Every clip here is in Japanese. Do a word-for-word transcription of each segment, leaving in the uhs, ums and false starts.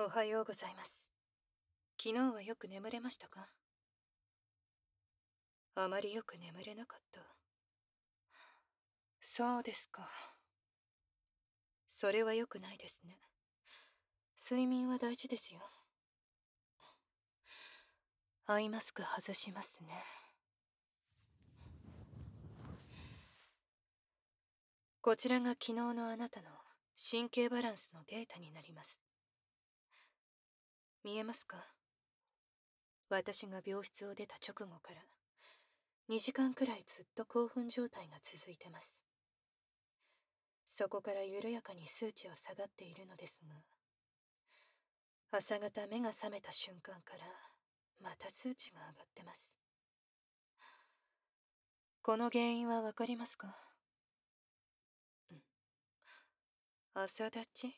おはようございます。昨日はよく眠れましたか？あまりよく眠れなかった。そうですか。それは良くないですね。睡眠は大事ですよ。アイマスク外しますね。こちらが昨日のあなたの神経バランスのデータになります。見えますか？私が病室を出た直後からにじかんくらいずっと興奮状態が続いてます。そこから緩やかに数値は下がっているのですが、朝方目が覚めた瞬間からまた数値が上がってます。この原因はわかりますか？うん。朝立ち？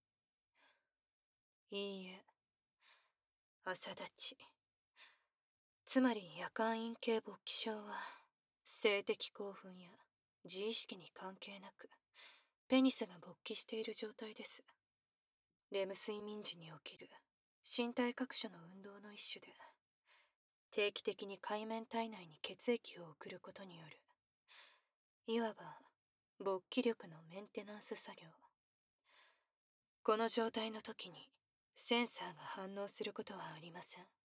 いいえ、朝立ち。つまり夜間陰茎勃起症は性的興奮や自意識に関係なくペニスが勃起している状態です。レム睡眠時に起きる身体各所の運動の一種で、定期的に海綿体内に血液を送ることによる、いわば勃起力のメンテナンス作業。この状態の時にセンサーが反応することはありません。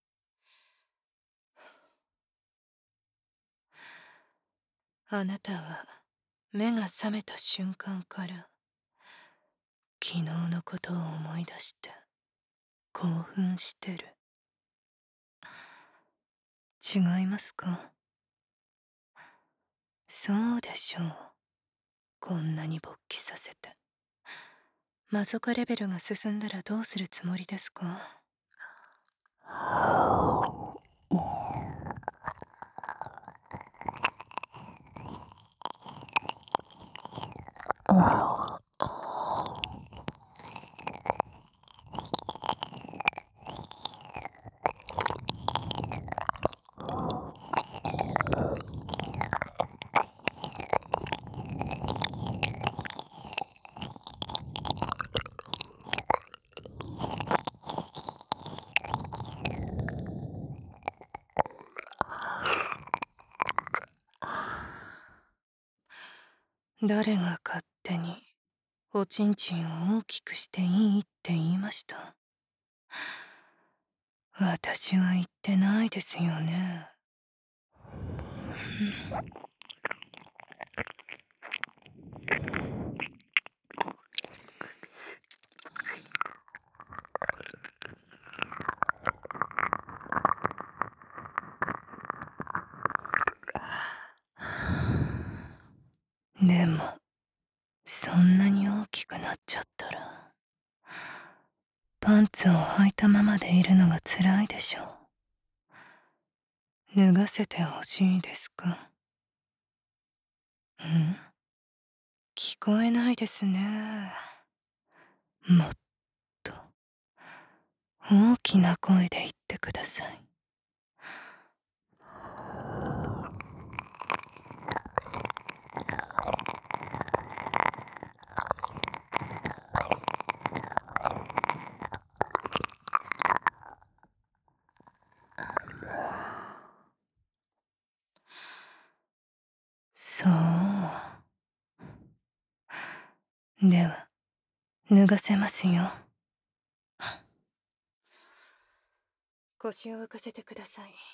あなたは目が覚めた瞬間から昨日のことを思い出して興奮してる。違いますか？そうでしょう。こんなに勃起させて。マゾカレベルが進んだらどうするつもりですか？誰が勝手におちんちんを大きくしていいって言いました？私は言ってないですよね。でもそんなに大きくなっちゃったらパンツを履いたままでいるのが辛いでしょう。脱がせてほしいですか？ん？聞こえないですね。もっと大きな声で言ってください。そう。では脱がせますよ。腰を浮かせてください。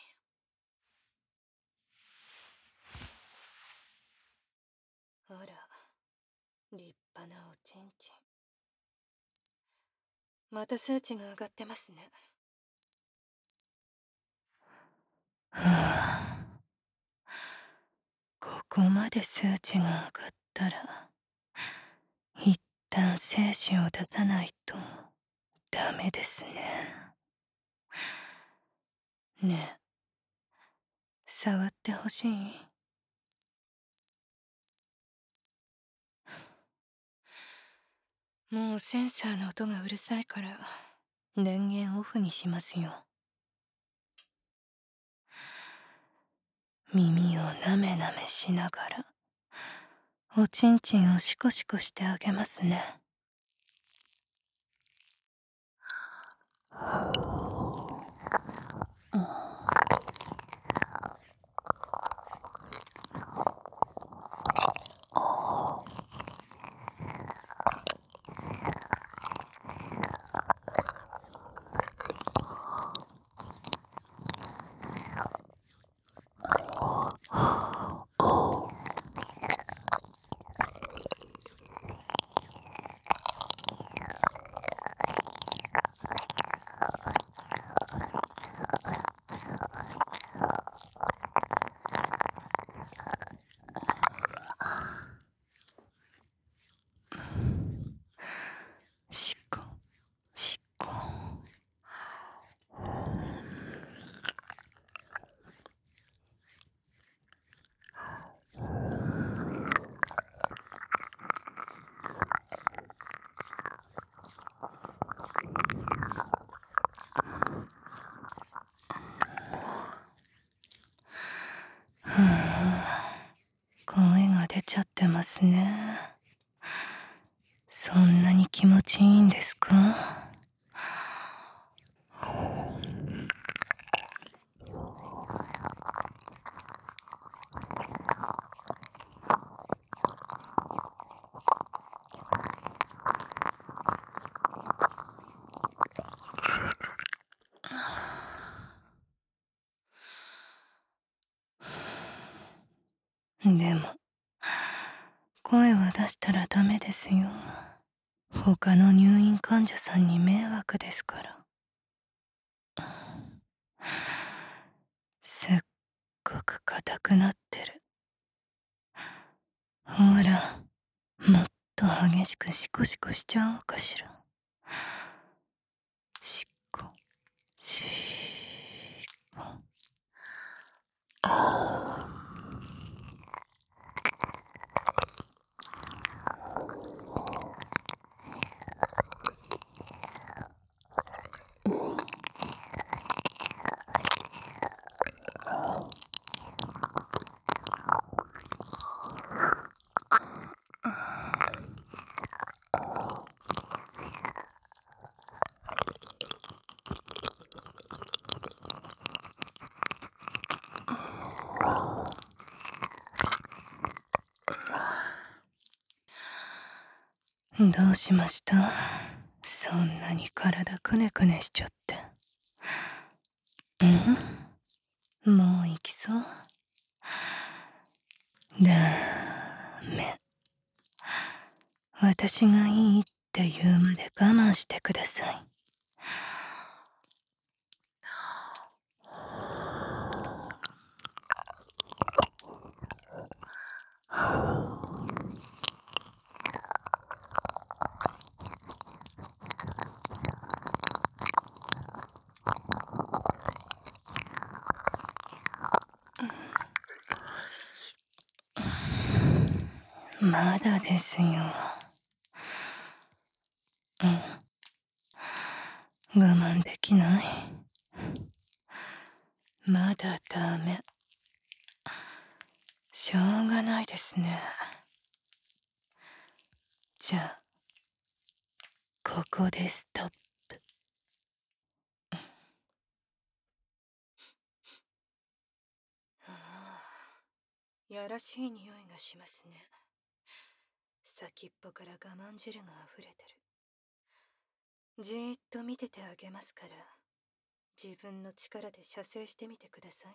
あら、立派なおちんちん。また数値が上がってますね。はあ、ここまで数値が上がったら一旦精子を出さないとダメですね。ねえ、触ってほしい？もうセンサーの音がうるさいから電源オフにしますよ。耳をなめなめしながらおちんちんをシコシコしてあげますね。 しこしこ。はあ、声が出ちゃってますね。そんなに気持ちいいんですか？でも声は出したらダメですよ。他の入院患者さんに迷惑ですから。すっごく硬くなってる。ほら、もっと激しくシコシコしちゃおうかしら。シコシコ。ああ。どうしました？そんなに体くねくねしちゃって。ん？もう行きそう？だめ。私がいいって言うまで我慢してください。まだですよ。うん。我慢できない。まだダメ。しょうがないですね。じゃあ、ここでストップ。はあ、やらしい匂いがしますね。先っぽから我慢汁が溢れてる。じーっと見ててあげますから、自分の力で射精してみてください。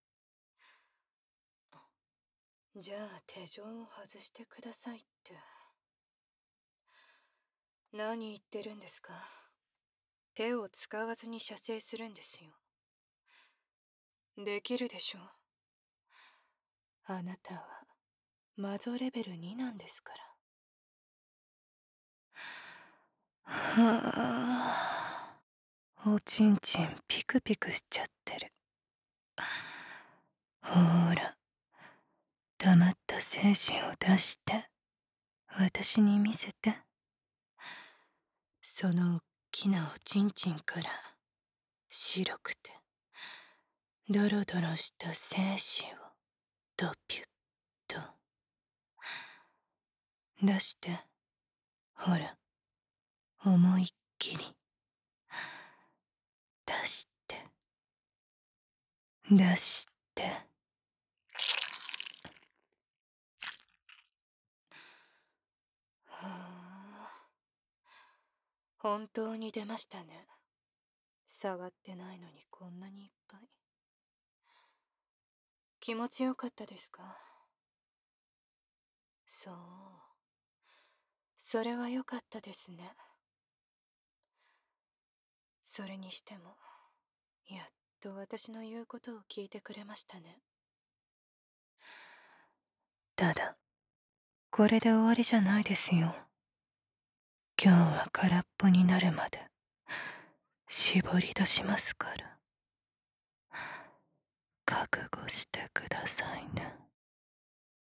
じゃあ手錠を外してくださいって。何言ってるんですか？手を使わずに射精するんですよ。できるでしょ？あなたはマゾレベルになんですから。はあ、おちんちんピクピクしちゃってる。ほーら、黙った精子を出して私に見せて。そのおっきなおちんちんから白くてドロドロした精子をドピュッと出して。ほら、思いっきり。 出して出して。はあ、本当に出ましたね。触ってないのにこんなにいっぱい。気持ちよかったですか？そう、それは良かったですね。それにしてもやっと私の言うことを聞いてくれましたね。ただこれで終わりじゃないですよ。今日は空っぽになるまで絞り出しますから、覚悟してくださいね。